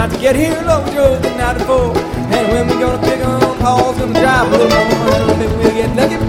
night to get here, Lord, we drove the night before. And when we gonna pick on Paul's gonna drive a little more, and maybe we'll get lucky.